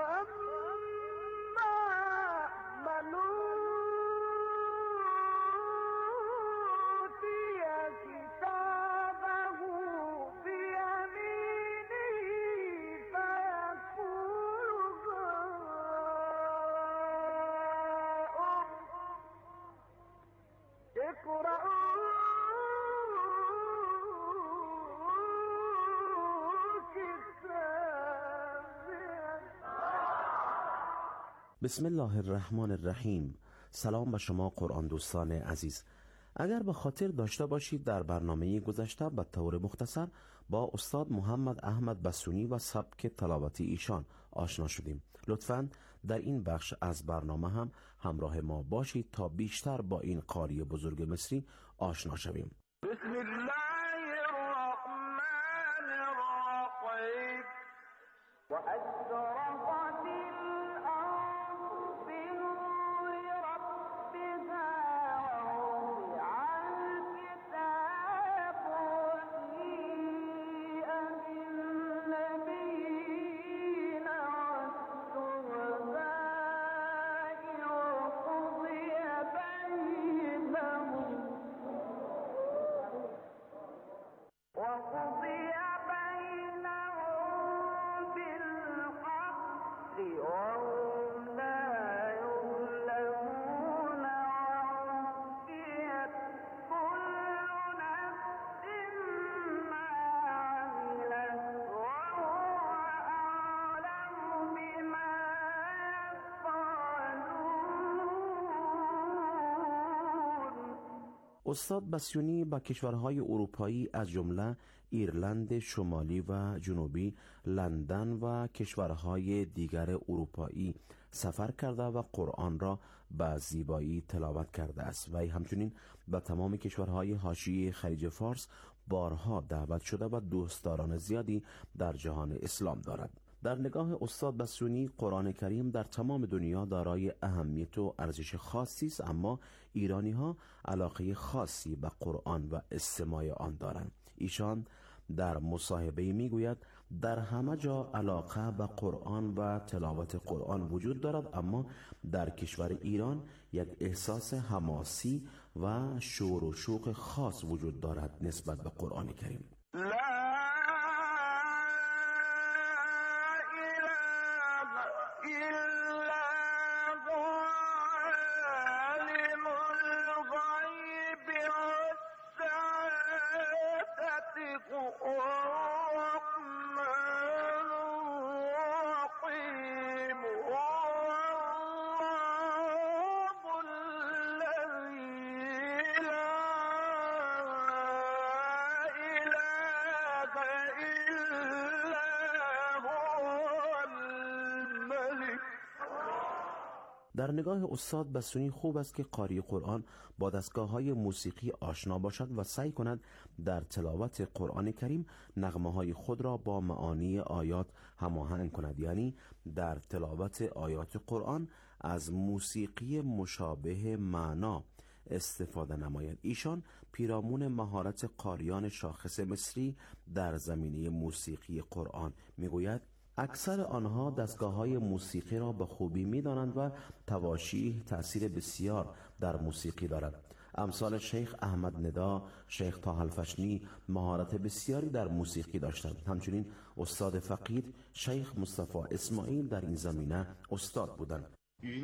بسم الله الرحمن الرحیم. سلام به شما قرآن دوستان عزیز. اگر به خاطر داشته باشید در برنامه گذشته به طور مختصر با استاد محمد احمد بسونی و سبک تلاوتی ایشان آشنا شدیم. لطفاً در این بخش از برنامه هم همراه ما باشید تا بیشتر با این قاری بزرگ مصری آشنا شویم. بسم الله الرحمن الرحیم و اشرقت الارض بنور ربها ووضع الكتاب وجيء بالنبيين والشهداء وقضي بينهم بالحق وهم لا يظلمون ووفيت كل نفس ما عملت وهو أعلم بما يفعلون. استاد بسیونی با کشورهای اروپایی از جمله ایرلند شمالی و جنوبی، لندن و کشورهای دیگر اروپایی سفر کرده و قرآن را به زیبایی تلاوت کرده است و همچنین به تمام کشورهای حاشیه خلیج فارس بارها دعوت شده و دوستداران زیادی در جهان اسلام دارد. در نگاه استاد بسیونی قرآن کریم در تمام دنیا دارای اهمیت و ارزش خاصی است، اما ایرانی ها علاقه خاصی به قرآن و استماع آن دارند. ایشان در مصاحبه میگوید در همه جا علاقه به قرآن و تلاوت قرآن وجود دارد، اما در کشور ایران یک احساس حماسی و شور و شوق خاص وجود دارد نسبت به قرآن کریم. در نگاه استاد بسیونی خوب است که قاری قرآن با دستگاه‌های موسیقی آشنا باشد و سعی کند در تلاوت قرآن کریم نغمه‌های خود را با معانی آیات هماهنگ کند، یعنی در تلاوت آیات قرآن از موسیقی مشابه معنا استفاده نماید. ایشان پیرامون مهارت قاریان شاخص مصری در زمینه موسیقی قرآن میگوید اکثر آنها دستگاه‌های موسیقی را به خوبی می‌دانند و تواشیح تأثیر بسیار در موسیقی دارد. امثال شیخ احمد ندا، شیخ طه الفشنی مهارت بسیاری در موسیقی داشتند. همچنین استاد فقید شیخ مصطفی اسماعیل در این زمینه استاد بودند.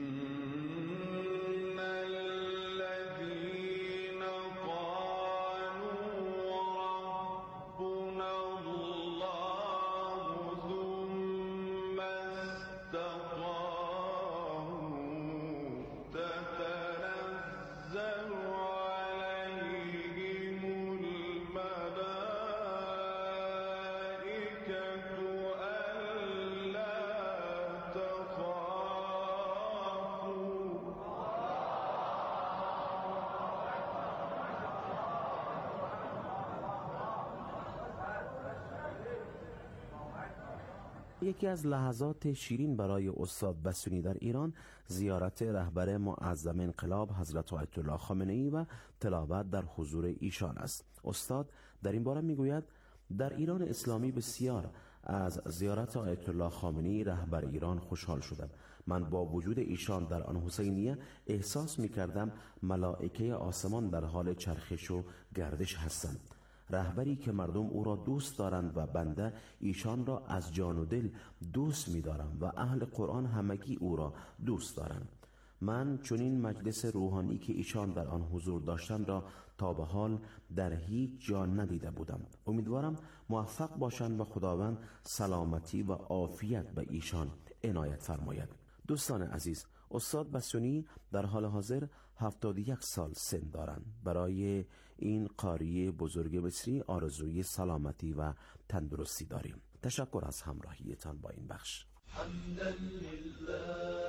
یکی از لحظات شیرین برای استاد بسیونی در ایران زیارت رهبر معظم انقلاب حضرت آیت الله خامنه‌ای و تلاوت در حضور ایشان است. استاد در این باره میگوید در ایران اسلامی بسیار از زیارت آیت الله خامنه‌ای رهبر ایران خوشحال شدم. من با وجود ایشان در آن حسینیه احساس می‌کردم ملائکه آسمان در حال چرخش و گردش هستند. رهبری که مردم او را دوست دارند و بنده ایشان را از جان و دل دوست می‌دارم و اهل قرآن همگی او را دوست دارند. من چنین مجلس روحانی که ایشان در آن حضور داشتند را تا به حال در هیچ جا ندیده بودم. امیدوارم موفق باشند و خداوند سلامتی و عافیت به ایشان عنایت فرماید. دوستان عزیز، استاد بسیونی در حال حاضر 71 سال سن دارند. برای این قاری بزرگ مصری آرزوی سلامتی و تندرستی داریم. تشکر از همراهیتان با این بخش. حمدا لله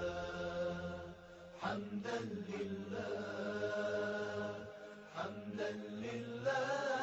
حمدا لله حمدا لله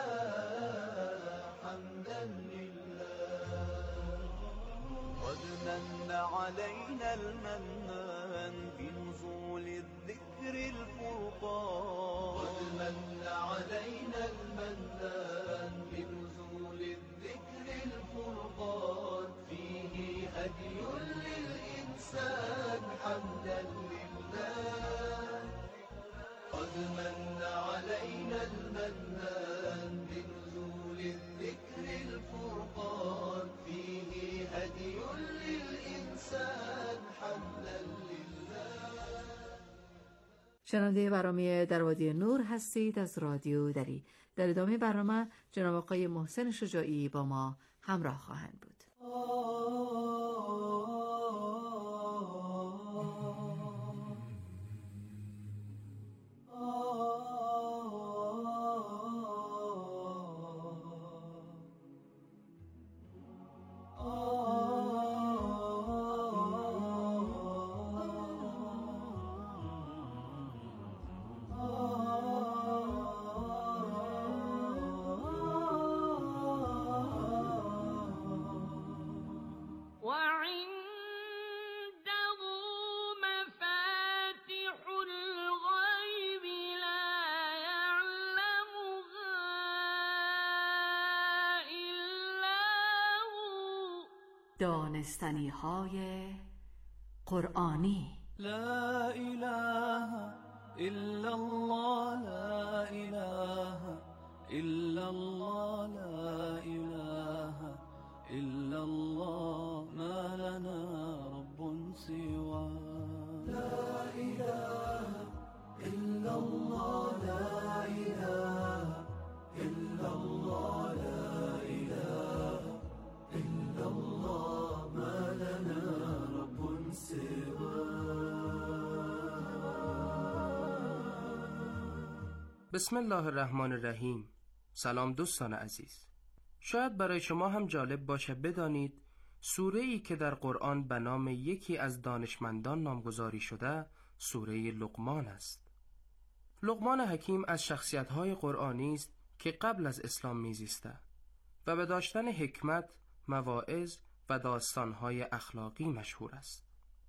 حمدا لله قد من علينا المنان بنزول الذكر الفرقان قد من علينا المنان بنزول الذكر الفرقان فيه هدي للإنسان حمدا لله قد من علينا المنان بنزول الذكر الفرقان فيه هدي للإنسان حمدا لله. شنونده برنامه در وادی نور هستید از رادیو دری. در ادامه برنامه جناب آقای محسن شجاعی با ما همراه خواهند بود. دانستنی های قرآنی. لا اله الا الله لا اله الا الله لا اله الا الله ما لنا رب سوى لا اله الا الله لا اله الا الله لا اله الا الله ما لنا رب سوى. بسم الله الرحمن الرحیم. سلام دوستان عزیز. شاید برای شما هم جالب باشه بدانید سوره‌ای که در قرآن به نام یکی از دانشمندان نامگذاری شده سوره لقمان است. لقمان حکیم از شخصیت‌های قرآنی است که قبل از اسلام میزیسته و به داشتن حکمت، مواعظ و داستان‌های اخلاقی مشهور است.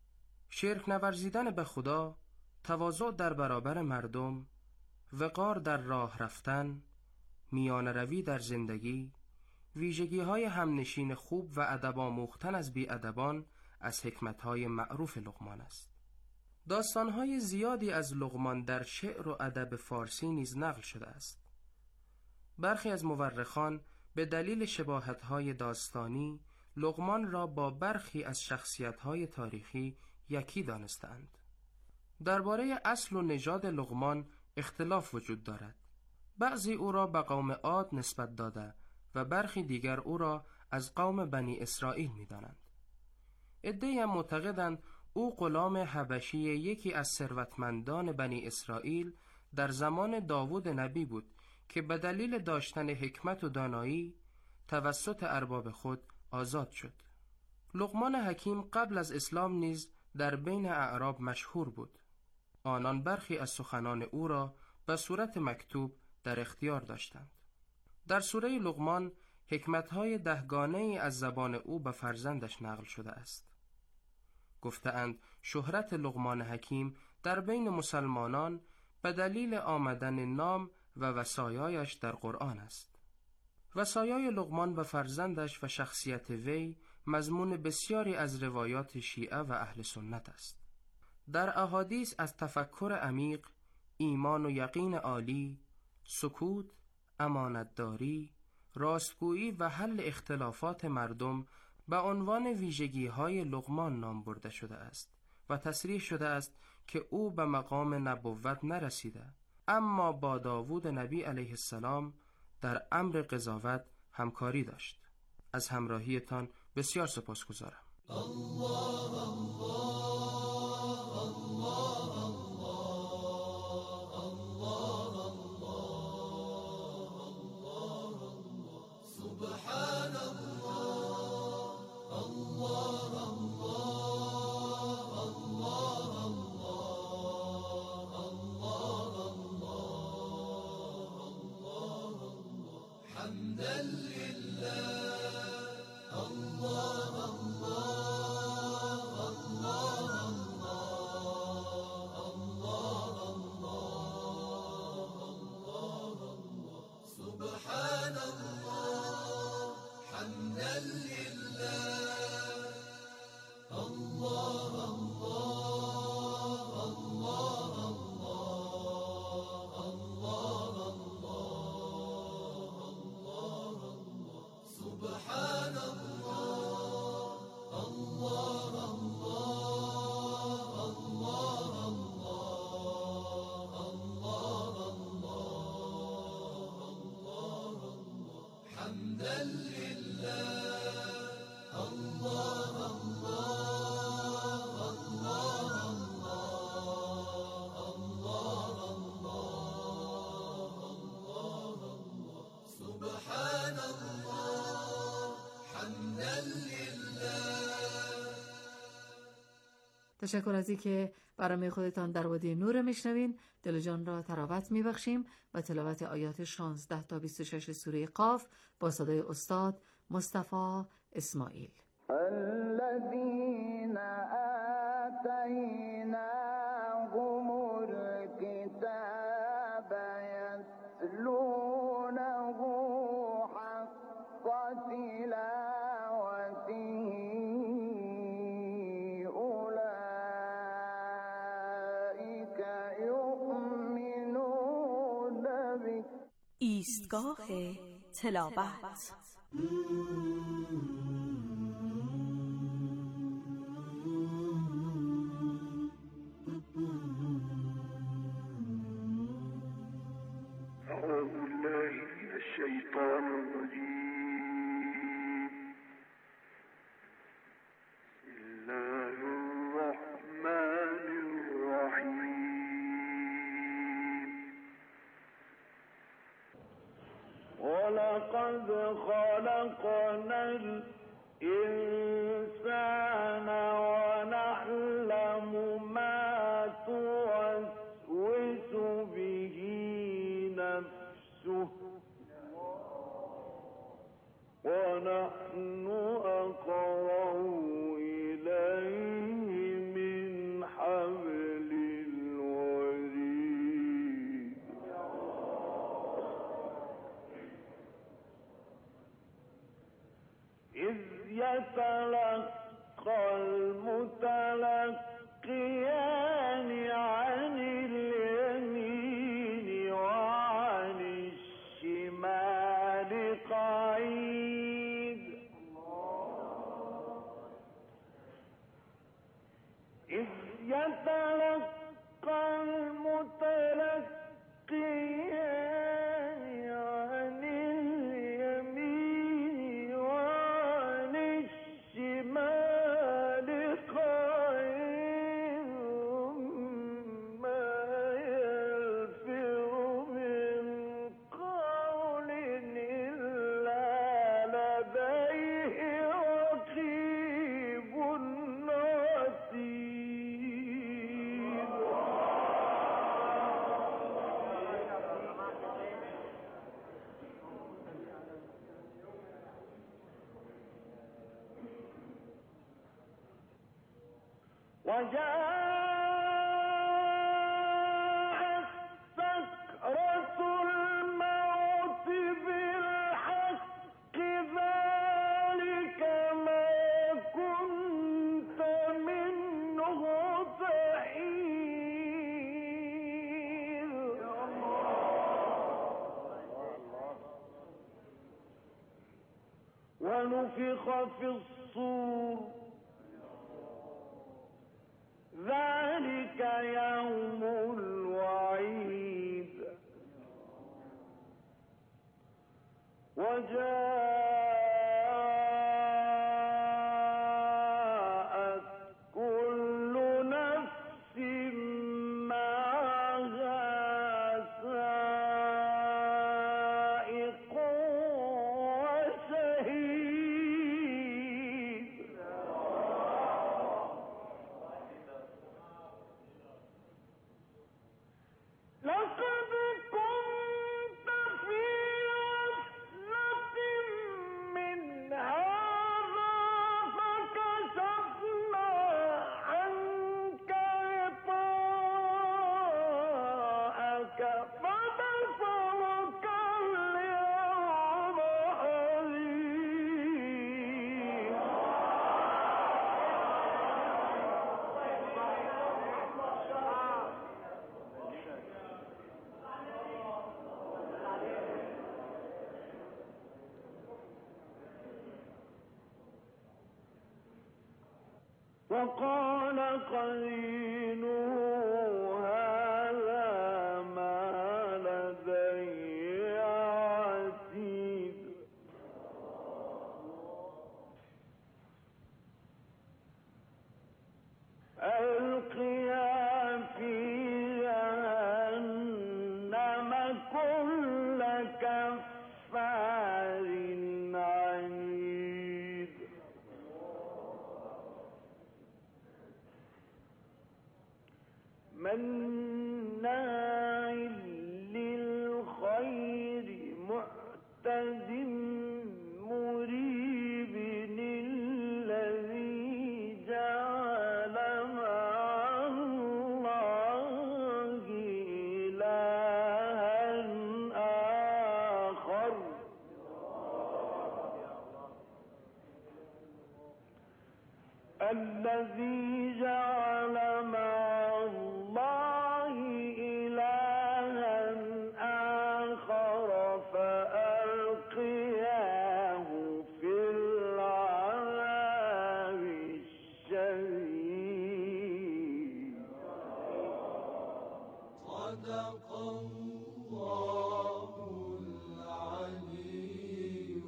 شرک نورزیدن به خدا، تواضع در برابر مردم، وقار در راه رفتن، میانه روی در زندگی، ویژگی‌های همنشین خوب و ادب آموختن از بی‌ادبان از حکمت‌های معروف لقمان است. داستان‌های زیادی از لقمان در شعر و ادب فارسی نیز نقل شده است. برخی از مورخان به دلیل شباهت‌های داستانی لقمان را با برخی از شخصیت‌های تاریخی یکی دانستند. درباره اصل و نژاد لقمان اختلاف وجود دارد. بعضی او را به قوم عاد نسبت داده و برخی دیگر او را از قوم بنی اسرائیل می‌دانند. عده‌ای هم معتقدند او غلام حبشی یکی از ثروتمندان بنی اسرائیل در زمان داوود نبی بود که به دلیل داشتن حکمت و دانایی توسط ارباب خود آزاد شد. لقمان حکیم قبل از اسلام نیز در بین اعراب مشهور بود. آنان برخی از سخنان او را به صورت مکتوب در اختیار داشتند. در سوره لقمان حکمت‌های دهگانه‌ای از زبان او به فرزندش نقل شده است. گفتند شهرت لقمان حکیم در بین مسلمانان به دلیل آمدن نام و وصایایش در قرآن است. وصایای لقمان به فرزندش و شخصیت وی مضمون بسیاری از روایات شیعه و اهل سنت است. در احادیث از تفکر عمیق، ایمان و یقین عالی، سکوت، امانتداری، راستگویی و حل اختلافات مردم به عنوان ویژگی‌های لقمان نام برده شده است و تصریح شده است که او به مقام نبوت نرسیده، اما با داوود نبی علیه السلام در امر قضاوت همکاری داشت. از همراهیتان بسیار سپاسگزارم. الله الله الله الله سبحان الله الله الله حمدا لله الله الله الله الله الله الله سبحان الله حمدا لله الله الله الله الله الله سبحان الله الله الله الله الله حمدا لله الله الله الله الله سبحان الله حمدا لله. تشکر از اینکه برنامه خودتان در وادی نور میشنوین. دل جان را تراوت میبخشیم و تلاوت آیات 16 تا 26 سوره قاف با صدای استاد مصطفی اسماعیل. الذين آتيناهم الكتاب يتلونه حق تلاوته أولئك يؤمنون به. ایستگاه تلاوت. أعوذ بالله من الشيطان الرجيم. بسم الله الرحمن الرحيم. ولقد خلقنا الإنسان ونعلم ما توسوس به نفسه ونحن أقرب إليه من حبل الوريد. إذ يتلقى المتلقيان عن اليمين وعن الشمال قعيد. إذ يتلقى المتلقيان عن اليمين وعن الشمال قعيد ما يلفظ من قول إلا لديه رقيب عتيد. وجاءت سكرة الموت بالحق ذلك ما كنت منه تحيد. ونفخ في الصور ذلك يوم الوعيد. وجاءت كل نفس معها سائق وشهيد. لقد كنت في غفلة وقال قرينه هذا ما لدي عتيد ألقيا في جهنم كل كفار عنيد مناع للخير معتد مريب الذي جعل مع الله إلها آخر الذي جعل مع الله إلها آخر فألقياه في العذاب الشديد صدق الله العلي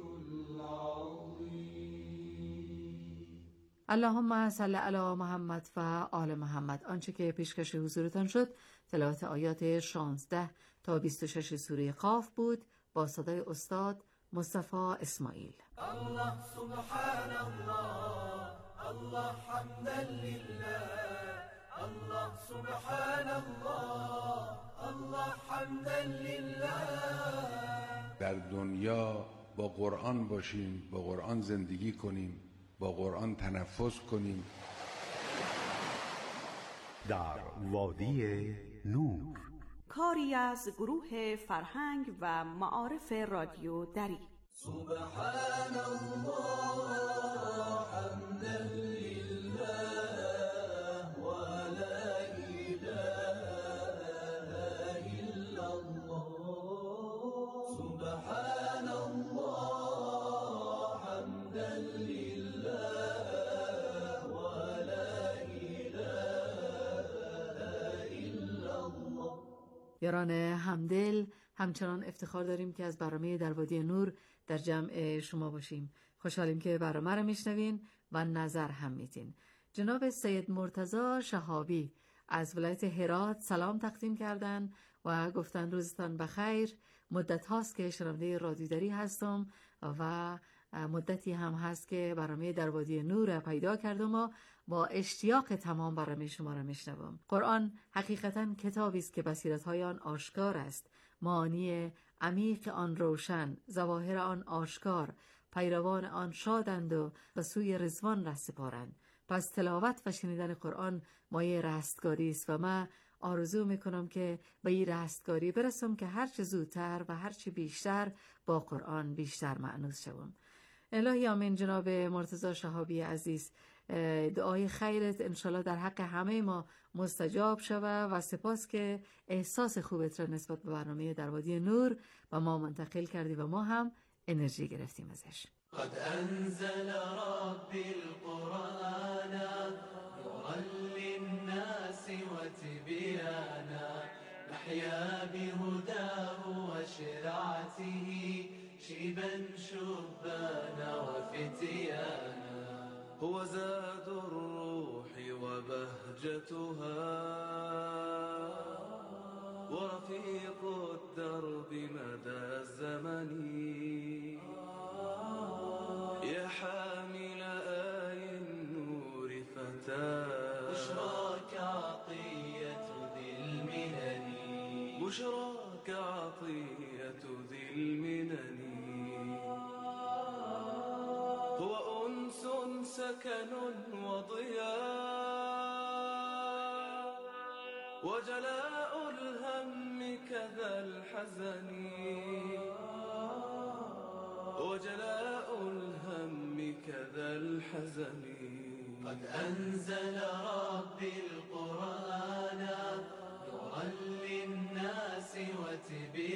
العظيم. اللهم صل علی محمد و آل محمد. آنچه که پیشکش حضورتان شد تلاوت آیات 16 تا 26 سوره قاف بود با صدای استاد مصطفی اسماعیل. الله سبحان الله، الله حمدا لله، الله سبحان الله، الله حمدا لله. در دنیا با قرآن باشیم، با قرآن زندگی کنیم، با قرآن تنفس کنیم. در وادی نور، کاری از گروه فرهنگ و معارف رادیو دری. سبحان الله حمدا لله و لا اله الا الله. سبحان الله حمدا لله و لا اله الا الله. یاران همدل، همچنان افتخار داریم که از برنامه در وادی نور در جمع شما باشیم. خوشحالیم که برنامه رو میشنوین و نظر هم میدین. جناب سید مرتضی شهابی از ولایت هرات سلام تقدیم کردن و گفتن روزتان بخیر. مدت هاست که شنونده رادیو دری هستم و مدتی هم هست که برنامه در وادی نور پیدا کردم و با اشتیاق تمام برنامه شما را میشنوم. قرآن حقیقتا کتابی است که بصیرت‌های آن آشکار است، معانی عمیق آن روشن، ظواهر آن آشکار، پیروان آن شادند و به سوی رضوان ره سپارند. پس تلاوت و شنیدن قرآن مایه رستگاری است و من آرزو میکنم که به این رستگاری برسم که هرچه زودتر و هرچه بیشتر با قرآن بیشتر مأنوس شوم. الهی آمین. جناب مرتضی شهابی عزیز، دعای خیرت انشالله در حق همه ما مستجاب شوه و سپاس که احساس خوبت را نسبت به برنامه در وادی نور و ما منتقل کردی و ما هم انرژی گرفتیم ازش. قد انزل ربی القرآن نورا للناس وتبیانا نحیا بهداه وشرعته شيبا شبانا وفتيانا هو زاد الروح وبهجتها ورفيق الدرب مدى الزمن يا حامل آي النور فتاة بشراك عطية ذي المنن بشراك عطية ذي المنن هو أنس سكن وضياء وجلاء الهم كذا الحزن وجلاء الهم كذا الحزن قد أنزل ربي القرآن نورا للناس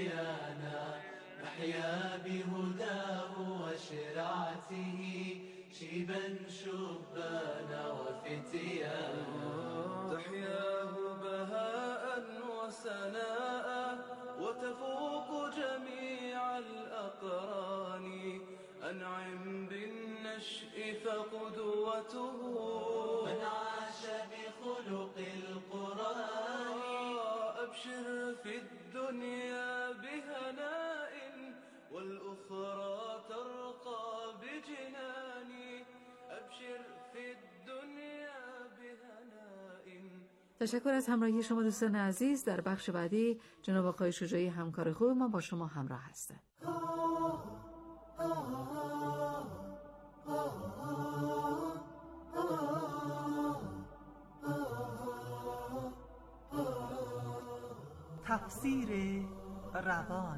وتبيانا نحيا بهداه وشرعته شيبا شبانا وفتيانا تحياه بهاء وسناء وتفوق جميع الأقران أنعم بالنشء فقدوته من عاش بخلق القرآن أبشر في الدنيا بهناء والأخرى ترقى بجنان أبشر في الدنيا بهناء. تشکر از همراهی شما دوستان عزیز. در بخش بعدی جناب آقای شجاعی همکار خوب ما با شما همراه هستند. تفسیر روان.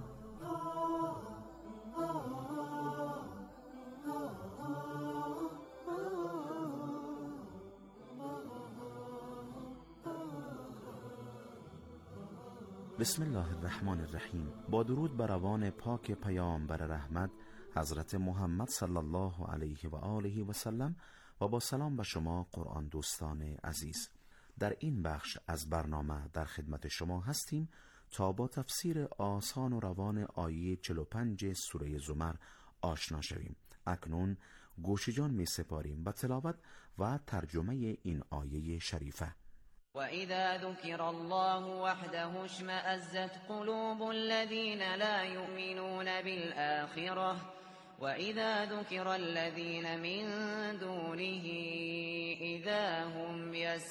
بسم الله الرحمن الرحیم. با درود بر روان پاک پیامبر رحمت حضرت محمد صلی الله علیه و آله و سلم و با سلام به شما قرآن دوستان عزیز. در این بخش از برنامه در خدمت شما هستیم تا با تفسیر آسان و روان آیه 45 سوره زمر آشنا شویم. اکنون گوش جان می سپاریم به تلاوت و ترجمه این آیه شریفه. وَإِذَا ذُكِرَ اللَّهُ وَحْدَهُ اشْمَأَزَّتْ قُلُوبُ الَّذِينَ لَا يُؤْمِنُونَ بِالْآخِرَةِ وَإِذَا ذُكِرَ الَّذِينَ مِن دُونِهِ إِذَا هُمْ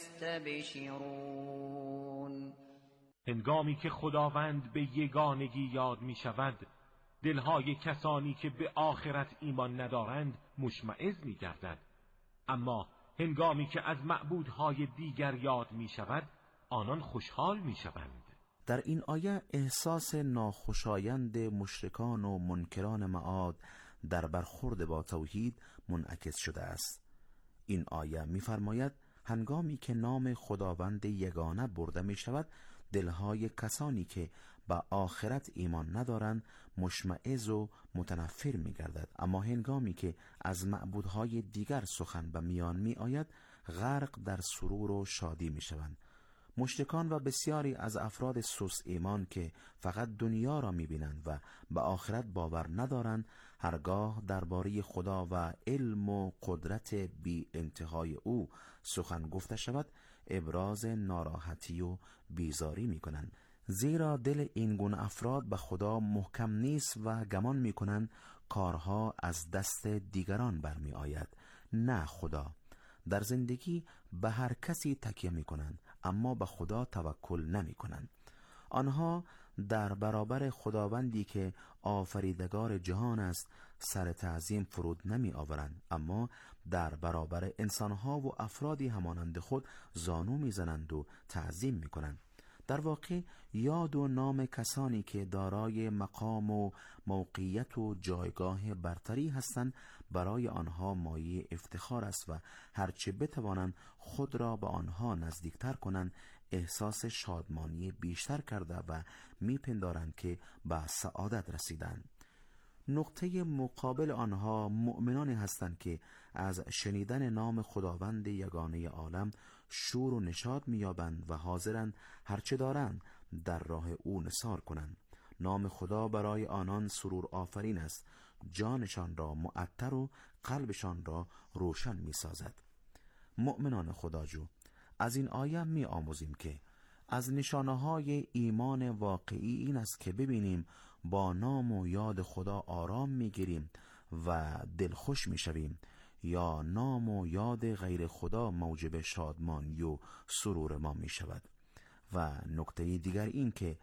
يَسْتَبْشِرُونَ. هنگامی که خداوند به یگانگی یاد می شود، دلهای کسانی که به آخرت ایمان ندارند مشمئز می گردد، اما هنگامی که از معبودهای دیگر یاد می شود آنان خوشحال می شوند. در این آیه احساس ناخوشایند مشرکان و منکران معاد در برخورد با توحید منعکس شده است. این آیه می فرماید هنگامی که نام خداوند یگانه برده می شود دلهای کسانی که به آخرت ایمان ندارند مشمئز و متنفر می گردد، اما هنگامی که از معبودهای دیگر سخن به میان می آید غرق در سرور و شادی می شوند. مشرکان و بسیاری از افراد سوس ایمان که فقط دنیا را می بینند و به آخرت باور ندارند هرگاه درباره خدا و علم و قدرت بی انتهای او سخن گفته شود ابراز ناراحتی و بیزاری می کنند، زیرا دل این گونه افراد به خدا محکم نیست و گمان می کنند کارها از دست دیگران برمی آید، نه خدا. در زندگی به هر کسی تکیه می کنند اما به خدا توکل نمی کنند. آنها در برابر خداوندی که آفریدگار جهان است سر تعظیم فرود نمی آورند، اما در برابر انسانها و افرادی همانند خود زانو می زنند و تعظیم می کنند. در واقع یاد و نام کسانی که دارای مقام و موقعیت و جایگاه برتری هستند برای آنها مایه افتخار است و هرچه بتوانند خود را به آنها نزدیکتر کنند احساس شادمانی بیشتر کرده و میپندارند که به سعادت رسیدند. نقطه مقابل آنها مؤمنانی هستند که از شنیدن نام خداوند یگانه عالم شور و نشاط می‌یابند و حاضرند هرچه دارند در راه او نثار کنند. نام خدا برای آنان سرور آفرین است، جانشان را معطر و قلبشان را روشن می‌سازد. مؤمنان خداجو، از این آیه می‌آموزیم که از نشانه‌های ایمان واقعی این است که ببینیم با نام و یاد خدا آرام می‌گیریم و دلخوش می‌شویم یا نام و یاد غیر خدا موجب شادمانی و سرور ما می‌شود. و نکته دیگر این که